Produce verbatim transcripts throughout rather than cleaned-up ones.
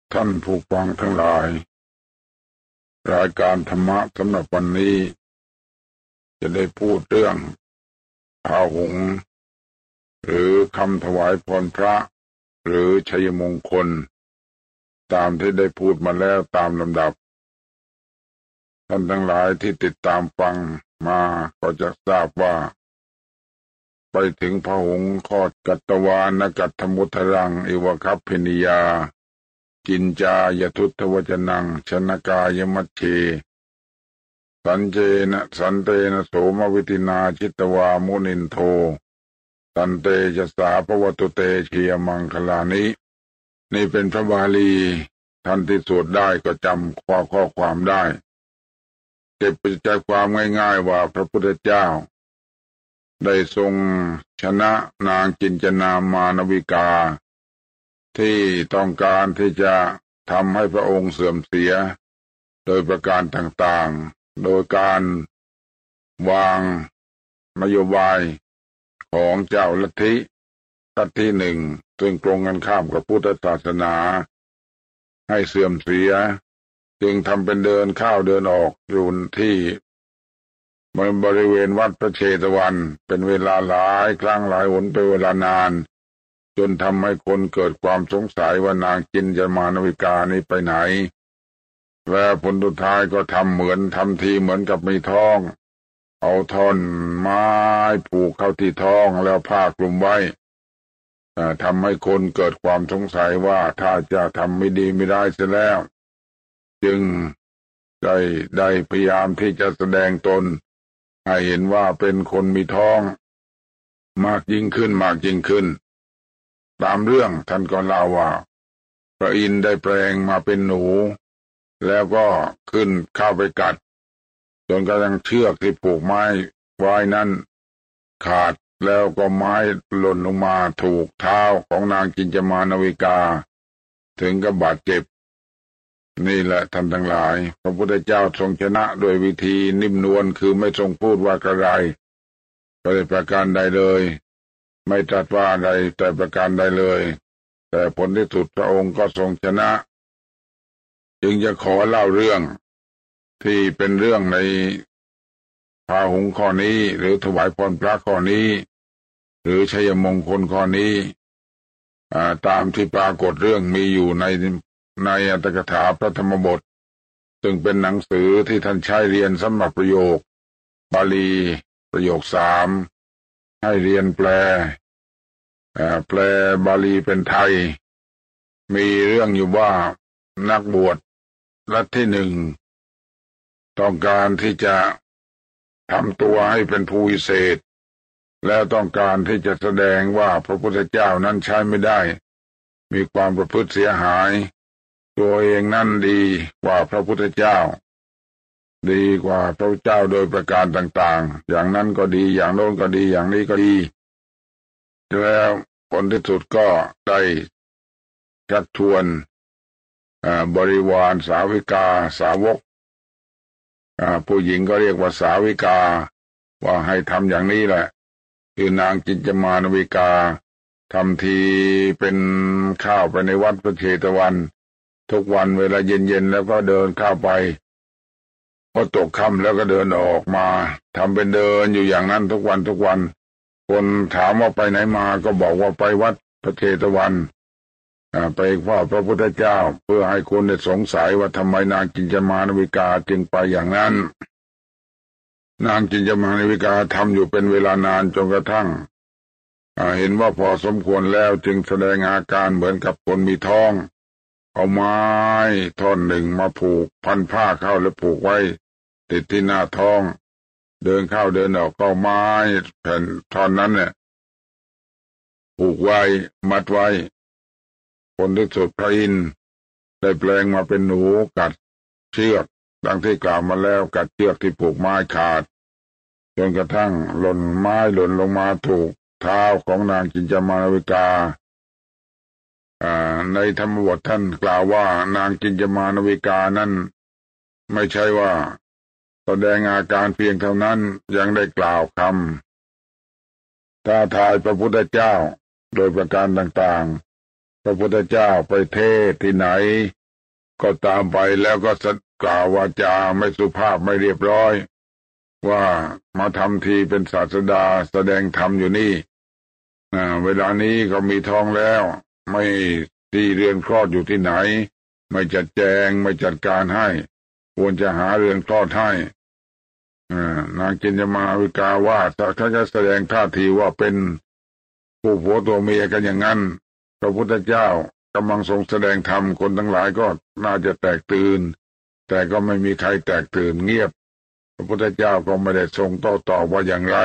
ท่านผู้ฟังทั้งหลายรายการธรรมะสำหรับวันนี้จะได้พูดเรื่องพาหุงส์หรือคำถวายพรพระหรือชัยมงคลตามที่ได้พูดมาแล้วตามลำดับท่านทั้งหลายที่ติดตามฟังมาก็จะทราบว่าไปถึงพาหุงส์ข้อกัตตวานกัตถมุทรังอิวคัพพินิยากินจายทุตถวจนังชนกายมัชเชสันเจนะสันเตนะโสมวิตินาชิตวามุนินโทสันเตจะสาภวตุเตเชียมังคลานินี่เป็นพระบาลีท่านที่สวดได้ก็จำข้อข้อความได้เก็บใจความง่ายๆว่าพระพุทธเจ้าได้ทรงชนะนางจินจนามานวิกาที่ต้องการที่จะทำให้พระองค์เสื่อมเสียโดยประการต่างๆโดยการวางนโยบายของเจ้าลัทธิลัทธิหนึ่งซึ่งตรงกันข้ามกับพุทธศาสนาให้เสื่อมเสียจึงทำเป็นเดินเข้าเดินออกอยู่ที่บริเวณวัดพระเชตวันเป็นเวลาหลายครั้งหลายหนเป็นเวลานานจนทำให้คนเกิดความสงสัยว่านางจินจามานวิกานี้ไปไหนและผลสุดท้ายก็ทำเหมือนทำทีเหมือนกับมีท้องเอาท่อนไม้ผูกเข้าที่ท้องแล้วผ้าคลุมไว้ทำให้คนเกิดความสงสัยว่าถ้าจะทำไม่ดีไม่ได้เสียแล้วจึงได้ได้พยายามที่จะแสดงตนให้เห็นว่าเป็นคนมีท้องมากยิ่งขึ้นมากยิ่งขึ้นตามเรื่องท่านก็เล่าว่าพระอินทร์ได้แปลงมาเป็นหนูแล้วก็ขึ้นเข้าไปกัดจนกระทั่งเชือกที่ผูกไม้ไว้นั้นขาดแล้วก็ไม้หล่นลงมาถูกเท้าของนางจินจามานวิกาถึงกับบาดเจ็บนี่แหละท่านทั้งหลายพระพุทธเจ้าทรงชนะโดยวิธีนิ่มนวลคือไม่ทรงพูดว่ากระไรก็ได้ประการใดเลยไม่ตรัสว่าอะไรแต่ประการใดเลยแต่ผลที่สุดพระองค์ก็ทรงชนะจึงจะขอเล่าเรื่องที่เป็นเรื่องในพาหุงส์ข้อนี้หรือถวายพรพระข้อนี้หรือชัยมงคลข้อนี้ตามที่ปรากฏเรื่องมีอยู่ในในอัตถกถาพระธรรมบทซึ่งเป็นหนังสือที่ท่านใช้เรียนสำหรับประโยคบาลีประโยคสามให้เรียนแปลแปลบาลีเป็นไทยมีเรื่องอยู่ว่านักบวชลัทธิหนึ่งต้องการที่จะทำตัวให้เป็นผู้วิเศษแล้วต้องการที่จะแสดงว่าพระพุทธเจ้านั้นใช้ไม่ได้มีความประพฤติเสียหายตัวเองนั่นดีกว่าพระพุทธเจ้าดีกว่าพระเจ้าโดยประการต่างๆอย่างนั้นก็ดีอย่างโน้นก็ดีอย่างนี้ก็ดีแล้วผลที่สุดก็ได้ชักชวนบริวารสาวิกาสาวกผู้หญิงก็เรียกว่าสาวิกาว่าให้ทำอย่างนี้แหละคือนางจินจามานวิกาทำทีเป็นข้าวไปในวัดพระเชตวันทุกวันเวลาเย็นๆแล้วก็เดินเข้าไปพอตกค่ำแล้วก็เดินออกมาทำเป็นเดินอยู่อย่างนั้นทุกวันทุกวันคนถามว่าไปไหนมาก็บอกว่าไปวัดพระเชตวันไปเฝ้าพระพุทธเจ้าเพื่อให้คนได้สงสัยว่าทำไมนางจินจามานวิกาจึงไปอย่างนั้นนางจินจามานวิกาทำอยู่เป็นเวลานานจนกระทั่งเห็นว่าพอสมควรแล้วจึงแสดงอาการเหมือนกับคนมีท้องเอาไม้ท่อนหนึ่งมาผูกพันผ้าเข้าแล้วผูกไว้ติดที่หน้าท้องเดินเข้าเดินออกก็ไม้แผ่นท่อนนั้นเนี่ยผูกไว้มัดไว้ผลที่สุดพระอินทร์ได้แปลงมาเป็นหนูกัดเชือกดังที่กล่าวมาแล้วกัดเชือกที่ผูกไม้ขาดจนกระทั่งหล่นไม้หล่นลงมาถูกเท้าของนางจินจามานวิกาในธรรมบทท่านกล่าวว่านางจินจามานวิกานั้นไม่ใช่ว่าแสดงอาการเพียงเท่านั้นยังได้กล่าวคำท้าทายพระพุทธเจ้าโดยประการต่างๆพระพุทธเจ้าไปเทศที่ไหนก็ตามไปแล้วก็กล่าววาจาไม่สุภาพไม่เรียบร้อยว่ามาทำทีเป็นศาสดาแสดงธรรมอยู่นี่อ่าเวลานี้ก็มีท้องแล้วไม่ที่เรือนคลอดอยู่ที่ไหนไม่จัดแจงไม่จัดการให้ควรจะหาเรือนคลอดให้อ่านางจินจมาวิกาว่าถ้าจะแสดงท่าทีว่าเป็นผู้ผัวตัวเมียกันอย่างนั้นพระพุทธเจ้ากำลังทรงแสดงธรรมคนทั้งหลายก็น่าจะแตกตื่นแต่ก็ไม่มีใครแตกตื่นเงียบพระพุทธเจ้าก็ไม่ได้ทรงโต้ตอบว่าอย่างไร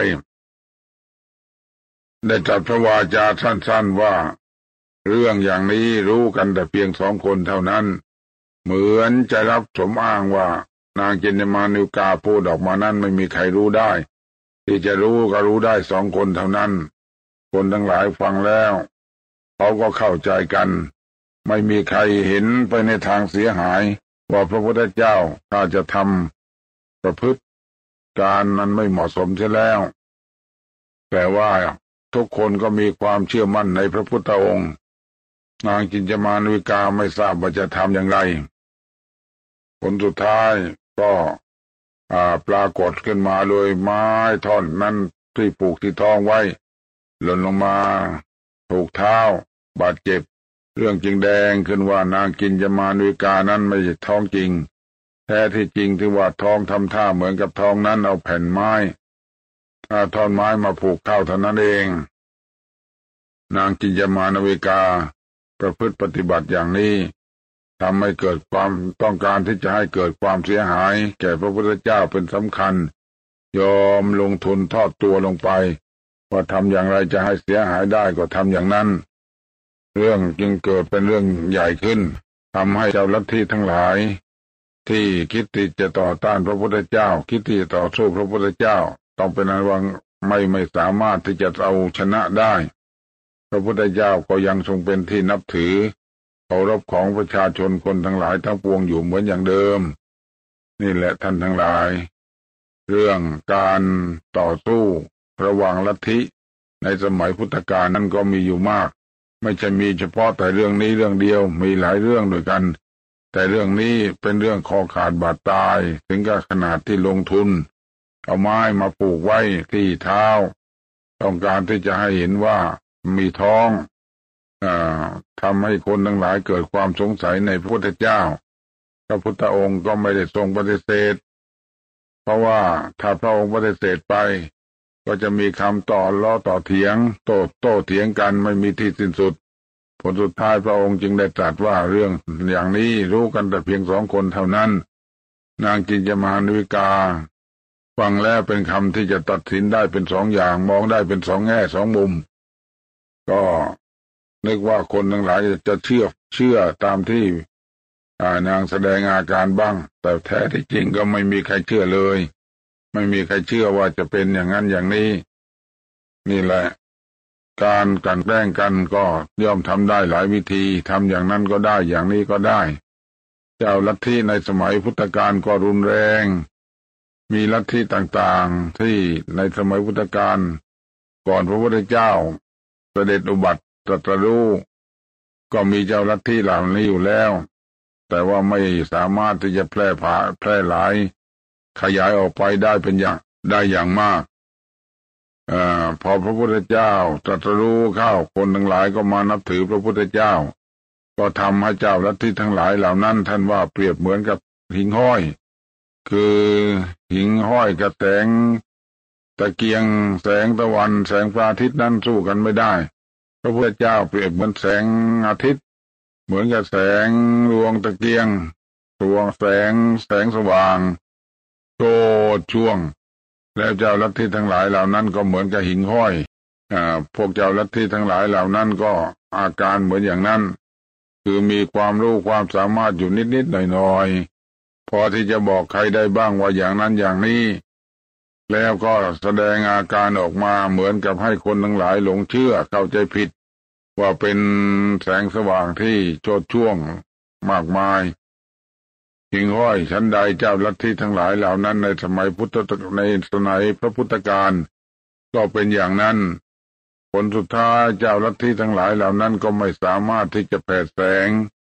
ได้ตรัสพระวาจาสั้นๆว่าเรื่องอย่างนี้รู้กันแต่เพียงสองคนเท่านั้นเหมือนจะรับสมอ้างว่านางจินจมานิกาพูดออกมานั้นไม่มีใครรู้ได้ที่จะรู้ก็รู้ได้สองคนเท่านั้นคนทั้งหลายฟังแล้วเขาก็เข้าใจกันไม่มีใครเห็นไปในทางเสียหายว่าพระพุทธเจ้าถ้าจะทำประพฤติการนั้นไม่เหมาะสมเสียแล้วแต่ว่าทุกคนก็มีความเชื่อมั่นในพระพุทธองค์นางจินจมานิกาไม่ทราบว่าจะทำอย่างไรผลสุดท้ายก็ปรากฏขึ้นมาโดยไม้ท่อนนั้นที่ผูกที่ท้องไว้หล่นลงมาถูกเท้าบาดเจ็บเรื่องจึงแดงขึ้นว่านางจินจมานิกานั้นไม่ใช่ท้องจริงแท้ที่จริงที่ว่าท้องทำท่าเหมือนกับท้องนั้นเอาแผ่นไม้ถ้าท่อนไม้มาผูกเข้าเท่านั้นเองนางจินจมานวิกาประพฤติปฏิบัติอย่างนี้ทำให้เกิดความต้องการที่จะให้เกิดความเสียหายแก่พระพุทธเจ้าเป็นสำคัญยอมลงทุนทอดตัวลงไปว่าทำอย่างไรจะให้เสียหายได้ก็ทำอย่างนั้นเรื่องจึงเกิดเป็นเรื่องใหญ่ขึ้นทำให้เจ้าลัทธิทั้งหลายที่คิดที่จะต่อต้านพระพุทธเจ้าคิดที่จะต่อสู้พระพุทธเจ้าต้องเป็นอันว่าไม่ไม่สามารถที่จะเอาชนะได้พระพุทธเจ้าก็ยังทรงเป็นที่นับถือเคารพของประชาชนคนทั้งหลายทั้งปวงอยู่เหมือนอย่างเดิมนี่แหละท่านทั้งหลายเรื่องการต่อสู้ระหว่างลัทธิในสมัยพุทธกาลนั้นก็มีอยู่มากไม่ใช่มีเฉพาะแต่เรื่องนี้เรื่องเดียวมีหลายเรื่องด้วยกันแต่เรื่องนี้เป็นเรื่องคอขาดบาดตายถึงกับขนาดที่ลงทุนเอาไม้มาปลูกไว้ที่เท้าต้องการที่จะให้เห็นว่ามีท้องอ่าทำให้คนทั้งหลายเกิดความสงสัยในพระพุทธเจ้าพระพุทธองค์ก็ไม่ได้ทรงปฏิเสธเพราะว่าถ้าพระองค์ปฏิเสธไปก็จะมีคำต่อล้อต่อเถียงโต้โต้เถียงกันไม่มีที่สิ้นสุดผลสุดท้ายพระองค์จึงได้ตรัสว่าเรื่องอย่างนี้รู้กันแต่เพียงสองคนเท่านั้นนางจินจมานวิกาฟังแล้วเป็นคำที่จะตัดสินได้เป็นสองอย่างมองได้เป็นสองแง่สองมุมก็นึกว่าคนทั้งหลายจะเชื่อเชื่อตามที่นางแสดงอาการบ้างแต่แท้ที่จริงก็ไม่มีใครเชื่อเลยไม่มีใครเชื่อว่าจะเป็นอย่างนั้นอย่างนี้นี่แหละการกลั่นแกล้งกันก็ย่อมทำได้หลายวิธีทำอย่างนั้นก็ได้อย่างนี้ก็ได้เจ้าลัทธิในสมัยพุทธกาลก็รุนแรงมีลัทธิต่างๆที่ในสมัยพุทธกาลก่อนพระพุทธเจ้าเสด็จอุบัติตรัสรู้ก็มีเจ้าลัทธิเหล่านี้อยู่แล้วแต่ว่าไม่สามารถที่จะแพร่ผาแพร่หลายขยายออกไปได้เป็นอย่างได้อย่างมากอ่าพอพระพุทธเจ้าตรัสรู้เข้าคนทั้งหลายก็มานับถือพระพุทธเจ้าก็ทำให้เจ้าลัทธิทั้งหลายเหล่านั้นท่านว่าเปรียบเหมือนกับหิ่งห้อยคือหิ่งห้อยกับแสงตะเกียงแสงตะวันแสงพระอาทิตย์นั้นสู้กันไม่ได้พระพุทธเจ้าเปรียบเหมือนแสงอาทิตย์เหมือนกับแสงดวงตะเกียงดวงแสงแสงสว่างโชดช่วงแล้วเจ้าลัทธิทั้งหลายเหล่านั้นก็เหมือนกับหิ่งห้อยอ่าพวกเจ้าลัทธิทั้งหลายเหล่านั้นก็อาการเหมือนอย่างนั้นคือมีความรู้ความสามารถอยู่นิดๆหน่อยๆพอที่จะบอกใครได้บ้างว่าอย่างนั้นอย่างนี้แล้วก็แสดงอาการออกมาเหมือนกับให้คนทั้งหลายหลงเชื่อเข้าใจผิดว่าเป็นแสงสว่างที่โชติช่วงมากมายหิ่งห้อยชั้นใดเจ้าลัทธิทั้งหลายเหล่านั้นในสมัยพุทธในสมัยพระพุทธกาลก็เป็นอย่างนั้นผลสุดท้ายเจ้าลัทธิทั้งหลายเหล่านั้นก็ไม่สามารถที่จะแผดแสง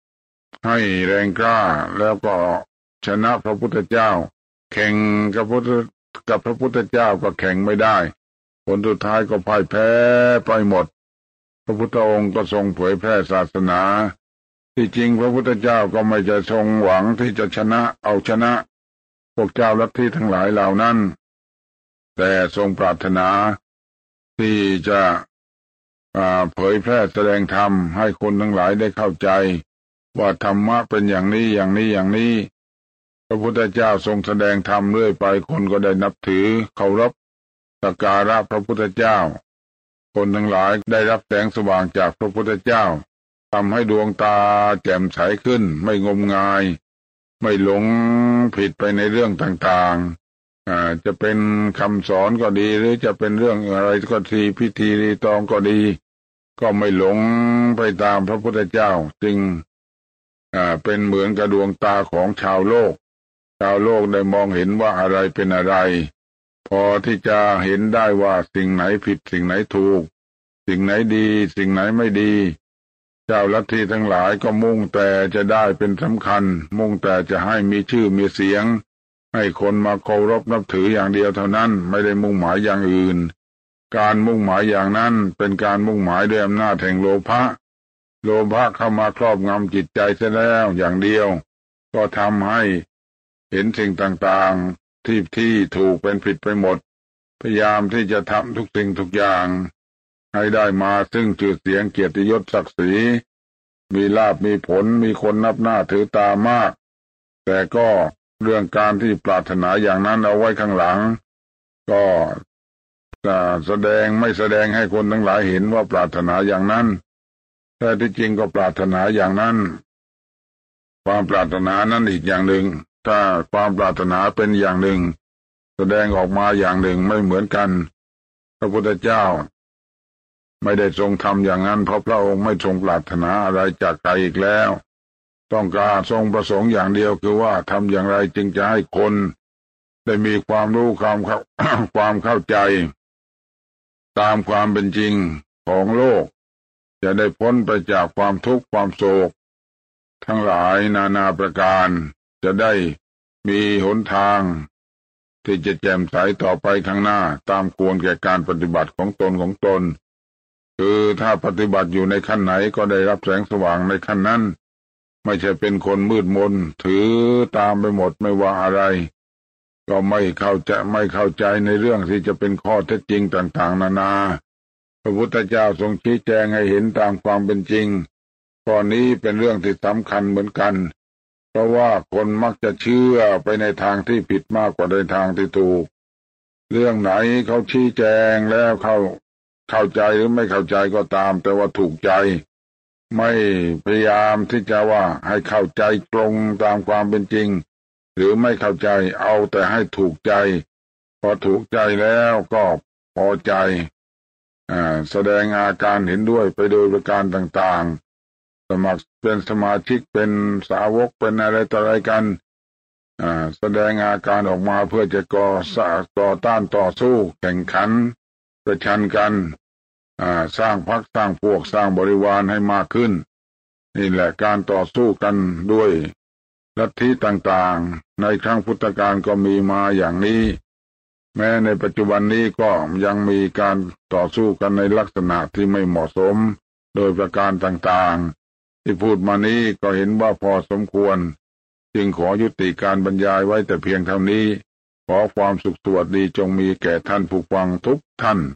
ให้แรงกล้าแล้วก็ชนะพระพุทธเจ้าแข่งกับพระกับพระพุทธเจ้าก็แข่งไม่ได้ผลสุดท้ายก็พ่ายแพ้ไปหมดพระพุทธองค์ก็ทรงเผยแพร่ศาสนาที่จริงพระพุทธเจ้าก็ไม่จะทรงหวังที่จะชนะเอาชนะพวกเจ้าลัทธิทั้งหลายเหล่านั้นแต่ทรงปรารถนาที่จะเผยแพร่แสดงธรรมให้คนทั้งหลายได้เข้าใจว่าธรรมะเป็นอย่างนี้อย่างนี้อย่างนี้พระพุทธเจ้าทรงแสดงธรรมเรื่อยไปคนก็ได้นับถือเคารพสักการะพระพุทธเจ้าคนทั้งหลายได้รับแสงสว่างจากพระพุทธเจ้าทำให้ดวงตาแจ่มใสขึ้นไม่งมงายไม่หลงผิดไปในเรื่องต่างๆอ่าจะเป็นคำสอนก็ดีหรือจะเป็นเรื่องอะไรก็ทีพิธีรีตองก็ดีก็ไม่หลงไปตามพระพุทธเจ้าจึงอ่าเป็นเหมือนกับดวงตาของชาวโลกชาวโลกได้มองเห็นว่าอะไรเป็นอะไรพอที่จะเห็นได้ว่าสิ่งไหนผิดสิ่งไหนถูกสิ่งไหนดีสิ่งไหนไม่ดีเจ้าลัทธิทั้งหลายก็มุ่งแต่จะได้เป็นสำคัญมุ่งแต่จะให้มีชื่อมีเสียงให้คนมาเคารพนับถืออย่างเดียวเท่านั้นไม่ได้มุ่งหมายอย่างอื่นการมุ่งหมายอย่างนั้นเป็นการมุ่งหมายด้วยอำนาจแห่งโลภะโลภะเข้ามาครอบงำจิตใจเสียแล้วอย่างเดียวก็ทำให้เห็นสิ่งต่างๆที่ที่ถูกเป็นผิดไปหมดพยายามที่จะทำทุกสิ่งทุกอย่างให้ได้มาซึ่งชื่อเสียงเกียรติยศศักดิ์ศรีมีลาภมีผลมีคนนับหน้าถือตามากแต่ก็เรื่องการที่ปรารถนาอย่างนั้นเอาไว้ข้างหลังก็แสดงไม่แสดงให้คนทั้งหลายเห็นว่าปรารถนาอย่างนั้นแต่ที่จริงก็ปรารถนาอย่างนั้นความปรารถนานั้นอีกอย่างหนึ่งถ้าความปรารถนาเป็นอย่างหนึ่งแสดงออกมาอย่างหนึ่งไม่เหมือนกันพระพุทธเจ้าไม่ได้ทรงทำอย่างนั้นเพราะพระองค์ไม่ทรงปรารถนาอะไรจากใครอีกแล้วต้องการทรงประสงค์อย่างเดียวคือว่าทำอย่างไรจึงจะให้คนได้มีความรู้ความเข้า ความเข้าใจตามความเป็นจริงของโลกจะได้พ้นไปจากความทุกข์ความโศกทั้งหลายนานาประการจะได้มีหนทางที่จะแจ่มใสต่อไปข้างหน้าตามควรแก่การปฏิบัติของตนของตนคือถ้าปฏิบัติอยู่ในขั้นไหนก็ได้รับแสงสว่างในขั้นนั้นไม่ใช่เป็นคนมืดมนถือตามไปหมดไม่ว่าอะไรก็ไม่เข้าใจไม่เข้าใจในเรื่องที่จะเป็นข้อเท็จจริงต่างๆนานาพระพุทธเจ้าทรงชี้แจงให้เห็นตามความเป็นจริงข้อนี้เป็นเรื่องที่สำคัญเหมือนกันเพราะว่าคนมักจะเชื่อไปในทางที่ผิดมากกว่าในทางที่ถูกเรื่องไหนเขาชี้แจงแล้วเขาเข้าใจหรือไม่เข้าใจก็ตามแต่ว่าถูกใจไม่พยายามที่จะว่าให้เข้าใจตรงตามความเป็นจริงหรือไม่เข้าใจเอาแต่ให้ถูกใจพอถูกใจแล้วก็พอใจอ่าแสดงอาการเห็นด้วยไปโดยประการต่างๆสมัครเป็นสมาชิกเป็นสาวกเป็นอะไรต่ออะไรกันอ่าแสดงอาการออกมาเพื่อจะก่อสาต่อต้านต่อสู้แข่งขันประชันกันอ่าสร้างพรรคสร้างพวกสร้างบริวารให้มากขึ้นนี่แหละการต่อสู้กันด้วยลัทธิต่างๆในครั้งพุทธกาลก็มีมาอย่างนี้แม้ในปัจจุบันนี้ก็ยังมีการต่อสู้กันในลักษณะที่ไม่เหมาะสมโดยประการต่างๆที่พูดมานี้ก็เห็นว่าพอสมควรจึงขอยุติการบรรยายไว้แต่เพียงเท่านี้ขอความสุขสวัสดีจงมีแก่ท่านผู้ฟังทุกท่าน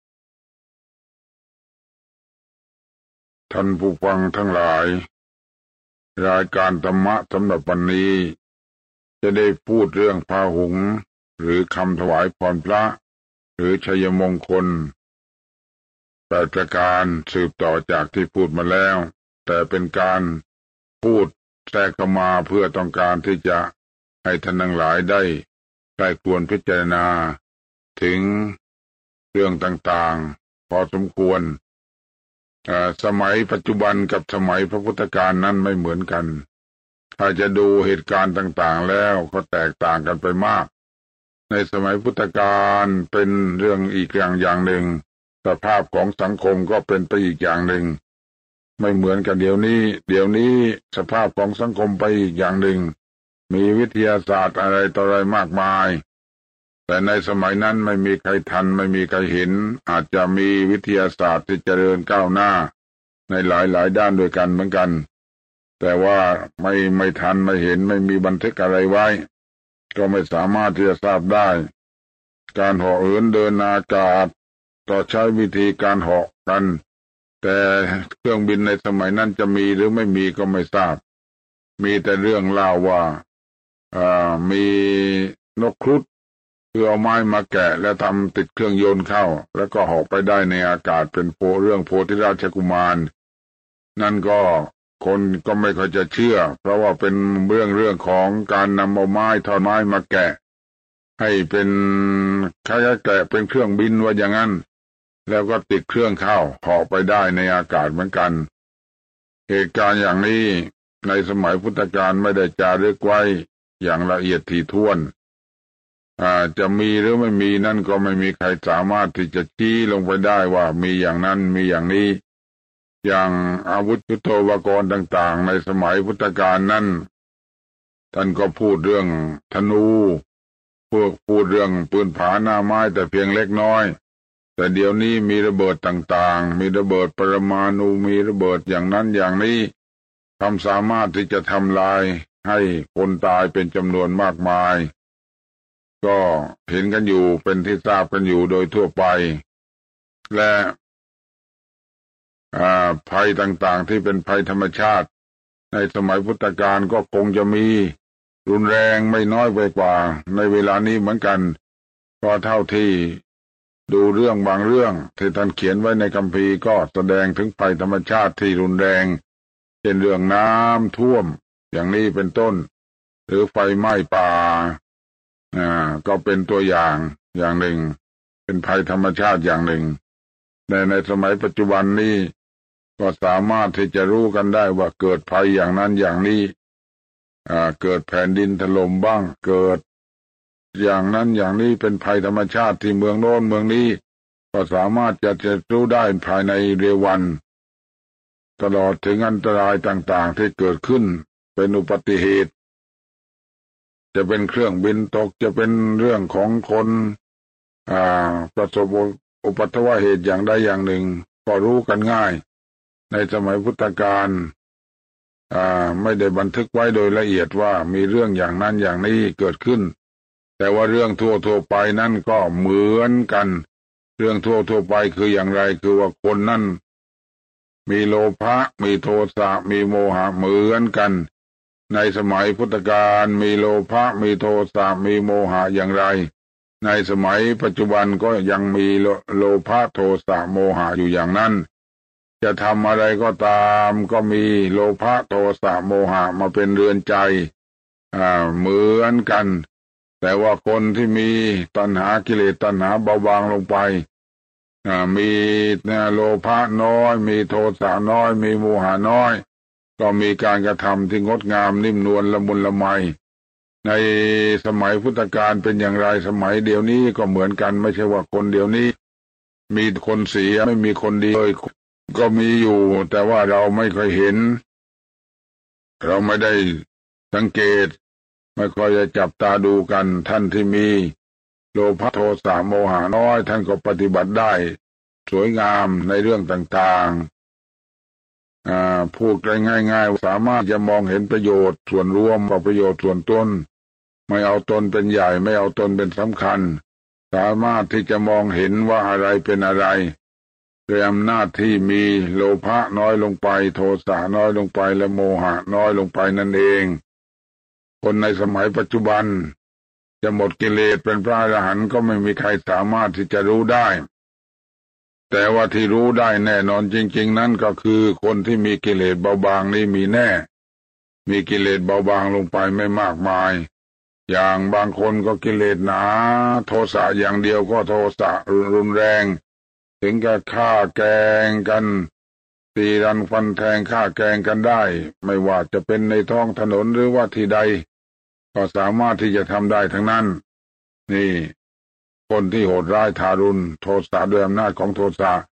ท่านผู้ฟังทั้งหลายรายการธรรมะสำหรับวันนี้จะได้พูดเรื่องพาหุงหรือคำถวายพรพระหรือชัยมงคลแปดประการสืบต่อจากที่พูดมาแล้วแต่เป็นการพูดแทรกเข้ามาเพื่อต้องการที่จะให้ท่านทั้งหลายได้ใคร่ครวญพิจารณาถึงเรื่องต่างๆพอสมควรสมัยปัจจุบันกับสมัยพระพุทธกาลนั้นไม่เหมือนกันถ้าจะดูเหตุการณ์ต่างๆแล้วก็แตกต่างกันไปมากในสมัยพุทธกาลเป็นเรื่องอีกอย่างอย่างหนึ่งสภาพของสังคมก็เป็นไปอีกอย่างหนึ่งไม่เหมือนกับเดี๋ยวนี้เดี๋ยวนี้สภาพของสังคมไปอีกอย่างหนึ่งมีวิทยาศาสตร์อะไรต่ออะไรมากมายแต่ในสมัยนั้นไม่มีใครทันไม่มีใครเห็นอาจจะมีวิทยาศาสตร์ที่เจริญก้าวหน้าในหลายๆด้านด้วยกันเหมือนกันแต่ว่าไม่ไม่ทันไม่เห็นไม่มีบันทึกอะไรไว้ก็ไม่สามารถที่จะทราบได้การเหาะเหินเดินอากาศก็ใช้วิธีการเหาะกันแต่เครื่องบินในสมัยนั้นจะมีหรือไม่มีก็ไม่ทราบมีแต่เรื่องเล่าว่าอ่ามีนกครุฑคือเอาไม้มาแกะแล้วทำติดเครื่องยนต์เข้าแล้วก็เหาะไปได้ในอากาศเป็นโพเรื่องโพธิราชกุมารนั่นก็คนก็ไม่ค่อยจะเชื่อเพราะว่าเป็นเรื่องเรื่องของการนำเอาไม้ท่อนไม้มาแกะให้เป็นคล้ายๆแกะเป็นเครื่องบินว่าอย่างนั้นแล้วก็ติดเครื่องเข้าเหาะไปได้ในอากาศเหมือนกันเหตุการณ์อย่างนี้ในสมัยพุทธกาลไม่ได้จารึกไว้อย่างละเอียดถี่ถ้วนอ่าจะมีหรือไม่มีนั่นก็ไม่มีใครสามารถที่จะชี้ลงไปได้ว่ามีอย่างนั้นมีอย่างนี้อย่างอาวุธยุทโธปกรณ์ต่างๆในสมัยพุทธกาลนั้นท่านก็พูดเรื่องธนูพวกพูดเรื่องปืนผาหน้าไม้แต่เพียงเล็กน้อยแต่เดี๋ยวนี้มีระเบิดต่างๆมีระเบิดปรมาณูมีระเบิดอย่างนั้นอย่างนี้ทำสามารถที่จะทำลายให้คนตายเป็นจำนวนมากมายก็เห็นกันอยู่เป็นที่ทราบกันอยู่โดยทั่วไปและภัยต่างๆที่เป็นภัยธรรมชาติในสมัยพุทธกาลก็คงจะมีรุนแรงไม่น้อยไปกว่าในเวลานี้เหมือนกันก็เท่าที่ดูเรื่องบางเรื่องที่ท่านเขียนไว้ในคัมภีร์ก็แสดงถึงภัยธรรมชาติที่รุนแรงเช่นเรื่องน้ำท่วมอย่างนี้เป็นต้นหรือไฟไหม้ป่าอ่าก็เป็นตัวอย่างอย่างหนึ่งเป็นภัยธรรมชาติอย่างหนึ่งในในสมัยปัจจุบันนี้ก็สามารถที่จะรู้กันได้ว่าเกิดภัยอย่างนั้นอย่างนี้อ่าเกิดแผ่นดินถล่มบ้างเกิดอย่างนั้นอย่างนี้เป็นภัยธรรมชาติที่เมืองโน้นเมืองนี้ก็สามารถจะจะรู้ได้ภายในเร็ววันตลอดถึงอันตรายต่างๆที่เกิดขึ้นเป็นอุบัติเหตุจะเป็นเครื่องบินตกจะเป็นเรื่องของคนอ่าประสบอุบัติเหตุอย่างใดอย่างหนึ่งก็รู้กันง่ายในสมัยพุทธกาลอ่าไม่ได้บันทึกไว้โดยละเอียดว่ามีเรื่องอย่างนั้นอย่างนี้เกิดขึ้นแต่ว่าเรื่องทั่วๆไปนั่นก็เหมือนกันเรื่องทั่วๆไปคืออย่างไรคือว่าคนนั่นมีโลภะมีโทสะมีโมหะเหมือนกันในสมัยพุทธกาลมีโลภะมีโทสะมีโมหะอย่างไรในสมัยปัจจุบันก็ยังมีโลภะโทสะโมหะอยู่อย่างนั้นจะทำอะไรก็ตามก็มีโลภะโทสะโมหะมาเป็นเรือนใจอ่าเหมือนกันแต่ว่าคนที่มีตัณหากิเลสตัณหาเบาบางลงไปอ่ามีโลภะน้อยมีโทสะน้อยมีโมหะน้อยก็มีการกระทำที่งดงามนิ่มนวลละมุนละไมในสมัยพุทธกาลเป็นอย่างไรสมัยเดี๋ยวนี้ก็เหมือนกันไม่ใช่ว่าคนเดี๋ยวนี้มีคนเสียไม่มีคนดีเลยก็มีอยู่แต่ว่าเราไม่เคยเห็นเราไม่ได้สังเกตไม่ค่อยจะจับตาดูกันท่านที่มีโลภะโทสะโมหะน้อยท่านก็ปฏิบัติได้สวยงามในเรื่องต่างๆอ่าพูดง่ายๆสามารถจะมองเห็นประโยชน์ส่วนรวมกับประโยชน์ส่วนตนไม่เอาตนเป็นใหญ่ไม่เอาตนเป็นสำคัญสามารถที่จะมองเห็นว่าอะไรเป็นอะไรด้วยอำนาจที่มีโลภะน้อยลงไปโทสะน้อยลงไปและโมหะน้อยลงไปนั่นเองคนในสมัยปัจจุบันจะหมดกิเลสเป็นพระอรหันต์ก็ไม่มีใครสามารถที่จะรู้ได้แต่ว่าที่รู้ได้แน่นอนจริงๆนั่นก็คือคนที่มีกิเลสเบาบางนี่มีแน่มีกิเลสเบาบางลงไปไม่มากมายอย่างบางคนก็กิเลสหนาโทสะอย่างเดียวก็โทสะรุนแรงถึงกับฆ่าแกล้งกันตีรันฟันแทงฆ่าแกล้งกันได้ไม่ว่าจะเป็นในท้องถนนหรือว่าที่ใดก็สามารถที่จะทำได้ทั้งนั้นนี่คนที่โหดร้ายทารุณโทสะด้วยอำนาจของโทสะ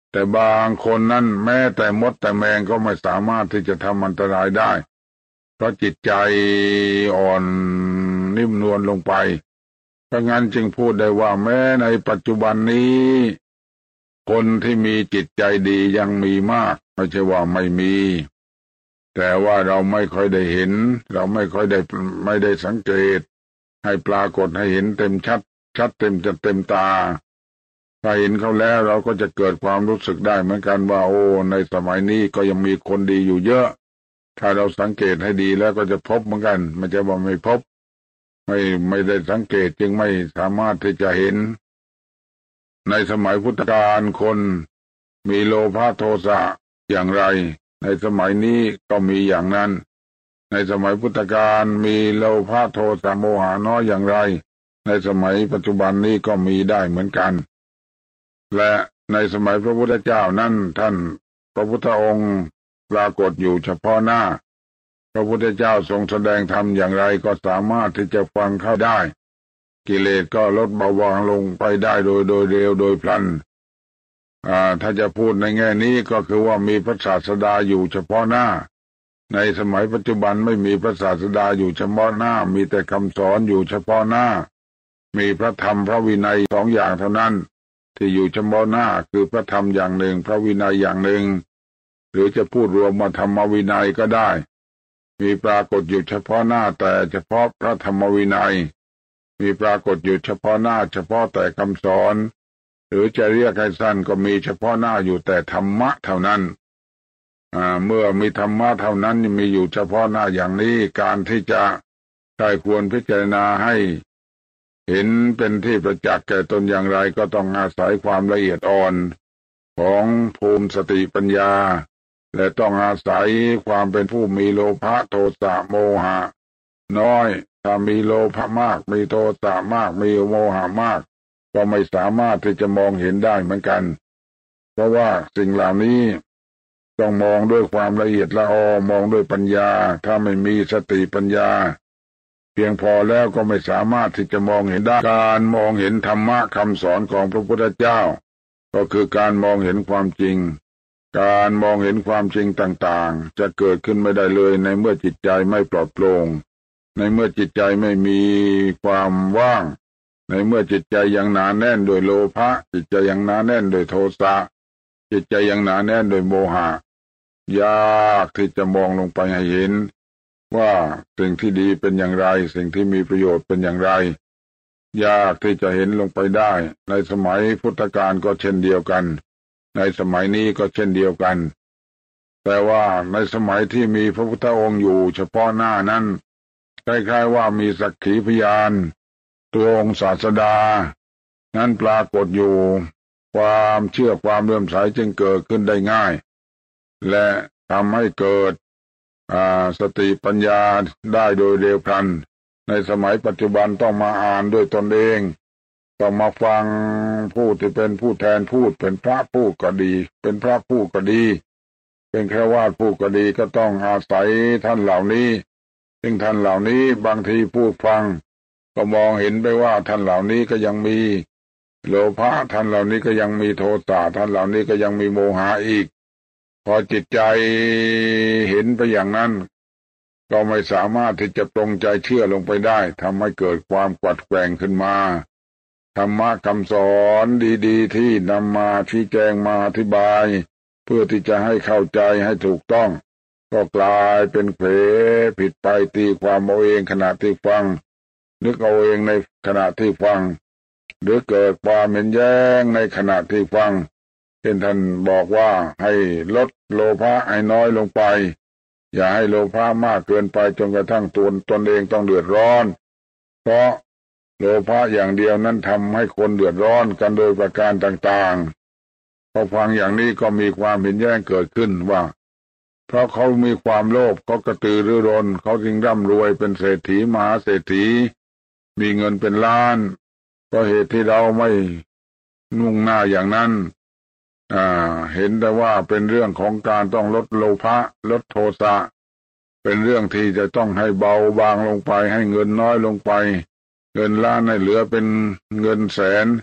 แต่บางคนนั้นแม้แต่มดแต่แมงก็ไม่สามารถที่จะทำอันตรายได้เพราะจิตใจอ่อนนิ่มนวลลงไปเพราะงั้นจึงพูดได้ว่าแม้ในปัจจุบันนี้คนที่มีจิตใจดียังมีมากไม่ใช่ว่าไม่มีแต่ว่าเราไม่ค่อยได้เห็นเราไม่ค่อยได้ไม่ได้สังเกตให้ปรากฏให้เห็นเต็มชัดชัดเต็มจะเต็มตาถ้าเห็นเขาแล้วเราก็จะเกิดความรู้สึกได้เหมือนกันว่าโอ้ในสมัยนี้ก็ยังมีคนดีอยู่เยอะถ้าเราสังเกตให้ดีแล้วก็จะพบเหมือนกันไม่ใช่ว่าไม่พบไม่ไม่ได้สังเกตจึงไม่สามารถที่จะเห็นในสมัยพุทธกาลคนมีโลภะโทสะอย่างไรในสมัยนี้ก็มีอย่างนั้นในสมัยพุทธกาลมีโลภะโทสะโมหะน้อยอย่างไรในสมัยปัจจุบันนี้ก็มีได้เหมือนกันและในสมัยพระพุทธเจ้านั้นท่านพระพุทธองค์ปรากฏอยู่เฉพาะหน้าพระพุทธเจ้าทรงแสดงธรรมอย่างไรก็สามารถที่จะฟังเข้าได้กิเลสก็ลดเบาบางลงไปได้โดยโดยเร็วโดยพลันอ่าถ้าจะพูดในแง่นี้ก็คือว่ามีพระศาสดาอยู่เฉพาะหน้าในสมัยปัจจุบันไม่มีพระศาสดาอยู่เฉพาะหน้ามีแต่คำสอนอยู่เฉพาะหน้ามีพระธรรมพระวินัยสองอย่างเท่านั้นที่อยู่เฉพาะหน้าคือพระธรรมอย่างหนึ่งพระวินัยอย่างหนึ่งหรือจะพูดรวมมาธรรมวินัยก็ได้มีปรากฏอยู่เฉพาะหน้าแต่เฉพาะพระธรรมวินัยมีปรากฏอยู่เฉพาะหน้าเฉพาะแต่คำสอนหรือจะเรียกให้สั้นก็มีเฉพาะหน้าอยู่แต่ธรรมะเท่านั้นอ่าเมื่อมีธรรมะเท่านั้นมีอยู่เฉพาะหน้าอย่างนี้การที่จะได้ควรพิจารณาให้เห็นเป็นที่ประจักษ์แก่ตนอย่างไรก็ต้องอาศัยความละเอียดอ่อนของภูมิสติปัญญาและต้องอาศัยความเป็นผู้มีโลภะโทสะโมหะน้อยถ้ามีโลภะมากมีโทสะมากมีโมหะมากก็ไม่สามารถที่จะมองเห็นได้เหมือนกันเพราะว่าสิ่งเหล่านี้ต้องมองด้วยความละเอียดละออมองด้วยปัญญาถ้าไม่มีสติปัญญาเพียงพอแล้วก็ไม่สามารถที่จะมองเห็นได้การมองเห็นธรรมะคำสอนของพระพุทธเจ้าก็คือการมองเห็นความจริงการมองเห็นความจริงต่างๆจะเกิดขึ้นไม่ได้เลยในเมื่อจิตใจไม่ปลอดโปร่งในเมื่อจิตใจไม่มีความว่างในเมื่อจิตใจยังหนาแน่นโดยโลภะจิตใจยังหนาแน่นโดยโทสะจิตใจยังหนาแน่นโดยโมหะยากที่จะมองลงไปให้เห็นว่าสิ่งที่ดีเป็นอย่างไรสิ่งที่มีประโยชน์เป็นอย่างไรยากที่จะเห็นลงไปได้ในสมัยพุทธกาลก็เช่นเดียวกันในสมัยนี้ก็เช่นเดียวกันแต่ว่าในสมัยที่มีพระพุทธองค์อยู่เฉพาะหน้านั้นคล้ายๆว่ามีสักขีพยานตัวองค์ศาสดานั้นปรากฏอยู่ความเชื่อความเลื่อมใสจึงเกิดขึ้นได้ง่ายและทำให้เกิดสติปัญญาได้โดยเร็วพลันในสมัยปัจจุบันต้องมาอ่านด้วยตนเองต้องมาฟังผู้ที่เป็นผู้แทนพูดเป็นพระพูดก็ดีเป็นพระพูดก็ดีเป็นฆราวาสพูดก็ดีก็ต้องอาศัยท่านเหล่านี้ซึ่งท่านเหล่านี้บางทีพูดฟังก็มองเห็นไปว่าท่านเหล่านี้ก็ยังมีโลภะท่านเหล่านี้ก็ยังมีโทสะท่านเหล่านี้ก็ยังมีโมหะอีกพอจิตใจเห็นไปอย่างนั้นก็ไม่สามารถที่จะปรงใจเชื่อลงไปได้ทำให้เกิดความกวัดแกว่งขึ้นมาธรรมะคำสอนดีๆที่นำมาชี้แจงมาอธิบายเพื่อที่จะให้เข้าใจให้ถูกต้องก็กลายเป็นเผลอผิดไปตีความเอาเองขณะที่ฟังนึกเอาเองในขณะที่ฟังหรือเกิดความเห็นแย้งในขณะที่ฟังเช่นท่านบอกว่าให้ลดโลภะให้น้อยลงไปอย่าให้โลภะมากเกินไปจนกระทั่งตนตนเองต้องเดือดร้อนเพราะโลภะอย่างเดียวนั้นทำให้คนเดือดร้อนกันโดยประการต่างๆพอฟังอย่างนี้ก็มีความเห็นแย้งเกิดขึ้นว่าเพราะเขามีความโลภเขากระตือรือร้นเขาจึงร่ำรวยเป็นเศรษฐีมหาเศรษฐีมีเงินเป็นล้านก็เหตุที่เราไม่มุ่งหน้าอย่างนั้นอ่าเห็นแต่ว่าเป็นเรื่องของการต้องลดโลภะลดโทสะเป็นเรื่องที่จะต้องให้เบาบางลงไปให้เงินน้อยลงไปเงินล้านให้เหลือเป็นเงินแสน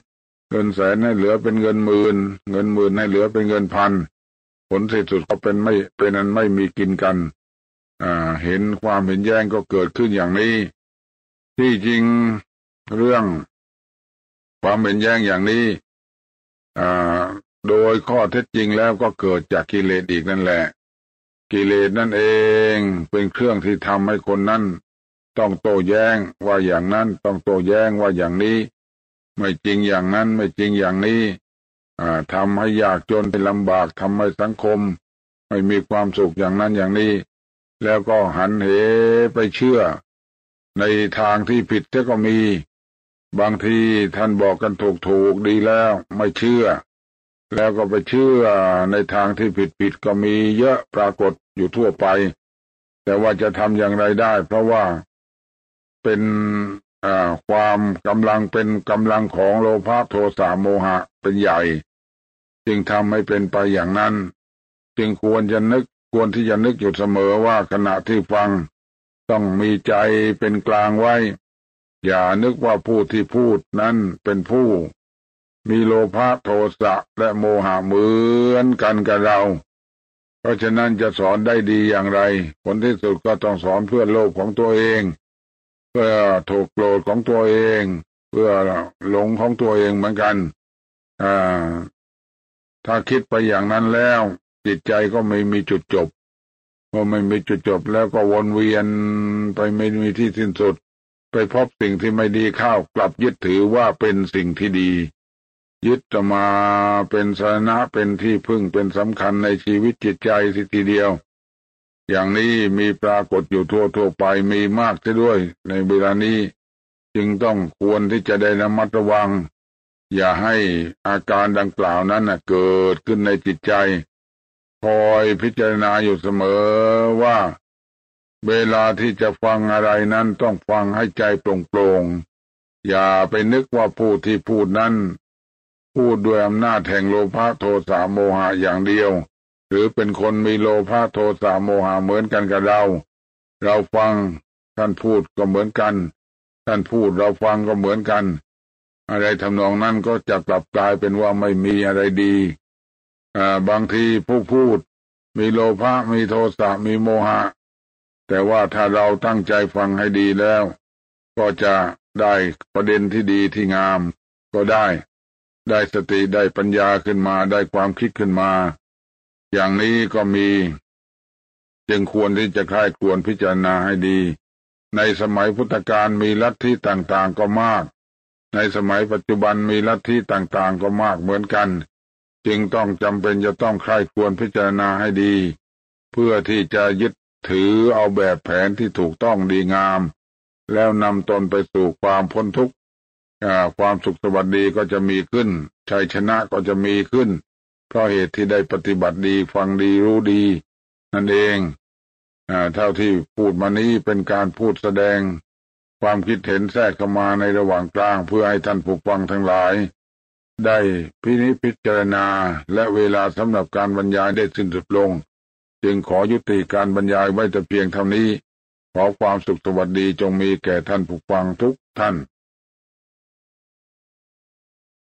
เงินแสนให้เหลือเป็นเงินหมื่นเงินหมื่นให้เหลือเป็นเงินพันผลที่สุดก็เป็นไม่เป็นอันไม่มีกินกันอ่าเห็นความเห็นแย้งก็เกิดขึ้นอย่างนี้ที่จริงเรื่องความเห็นแย้งอย่างนี้อ่าโดยข้อเท็จจริงแล้วก็เกิดจากกิเลสอีกนั่นแหละกิเลสนั่นเองเป็นเครื่องที่ทำให้คนนั้นต้องโต้แย้งว่าอย่างนั้นต้องโต้แย้งว่าอย่างนี้ไม่จริงอย่างนั้นไม่จริงอย่างนี้อ่าทำให้ยากจนให้ลำบากทำให้สังคมไม่มีความสุขอย่างนั้นอย่างนี้แล้วก็หันเหไปเชื่อในทางที่ผิดก็มีบางทีท่านบอกกันถูกๆดีแล้วไม่เชื่อแล้วก็ไปเชื่อในทางที่ผิดๆก็มีเยอะปรากฏอยู่ทั่วไปแต่ว่าจะทำอย่างไรได้เพราะว่าเป็นความกำลังเป็นกำลังของโลภะโทสะโมหะเป็นใหญ่จึงทำให้เป็นไปอย่างนั้นจึงควรจะนึกควรที่จะนึกอยู่เสมอว่าขณะที่ฟังต้องมีใจเป็นกลางไว้อย่านึกว่าผู้ที่พูดนั้นเป็นผู้มีโลภะโทสะและโมหะเหมือนกันกับเราเพราะฉะนั้นจะสอนได้ดีอย่างไรผลที่สุดก็ต้องสอนเพื่อโลภของตัวเองเพื่อถูกโกรธของตัวเองเพื่อหลงของตัวเองเหมือนกันอ่าถ้าคิดไปอย่างนั้นแล้วจิตใจก็ไม่มีจุดจบพอไม่มีจุดจบแล้วก็วนเวียนไปไม่มีที่สิ้นสุดไปพบสิ่งที่ไม่ดีเข้ากลับยึดถือว่าเป็นสิ่งที่ดียึดมาเป็นสรณะเป็นที่พึ่งเป็นสำคัญในชีวิตจิตใจทีเดียวอย่างนี้มีปรากฏอยู่ทั่วทั่วไปมีมากซะด้วยในเวลานี้จึงต้องควรที่จะได้ระมัดระวังอย่าให้อาการดังกล่าวนั้นเกิดขึ้นในจิตใจคอยพิจารณาอยู่เสมอว่าเวลาที่จะฟังอะไรนั้นต้องฟังให้ใจโปร่งๆอย่าไปนึกว่าผู้ที่พูดนั้นพูดด้วยอำนาจแห่งโลภะโทสะโมหะอย่างเดียวหรือเป็นคนมีโลภะโทสะโมหะเหมือนกันกับเราเราฟังท่านพูดก็เหมือนกันท่านพูดเราฟังก็เหมือนกันอะไรทำนองนั้นก็จะกลับกลายเป็นว่าไม่มีอะไรดีอ่าบางทีผู้พูดมีโลภะมีโทสะมีโมหะแต่ว่าถ้าเราตั้งใจฟังให้ดีแล้วก็จะได้ประเด็นที่ดีที่งามก็ได้ได้สติได้ปัญญาขึ้นมาได้ความคิดขึ้นมาอย่างนี้ก็มีจึงควรที่จะใคร่ครวญพิจารณาให้ดีในสมัยพุทธกาลมีลัทธิต่างๆก็มากในสมัยปัจจุบันมีลัทธิต่างๆก็มากเหมือนกันจึงต้องจำเป็นจะต้องใคร่ครวญพิจารณาให้ดีเพื่อที่จะยึดถือเอาแบบแผนที่ถูกต้องดีงามแล้วนำตนไปสู่ความพ้นทุกข์ความสุขสวัสดีก็จะมีขึ้นชัยชนะก็จะมีขึ้นเพราะเหตุที่ได้ปฏิบัติดีฟังดีรู้ดีนั่นเองเท่าที่พูดมานี้เป็นการพูดแสดงความคิดเห็นแทรกเข้ามาในระหว่างกลางเพื่อให้ท่านผู้ฟังทั้งหลายได้พินิจพิจารณาและเวลาสำหรับการบรรยายได้สิ้นสุดลงจึงขอยุติการบรรยายไว้แต่เพียงเท่านี้ขอความสุขสวัสดีจงมีแก่ท่านผู้ฟังทุกท่าน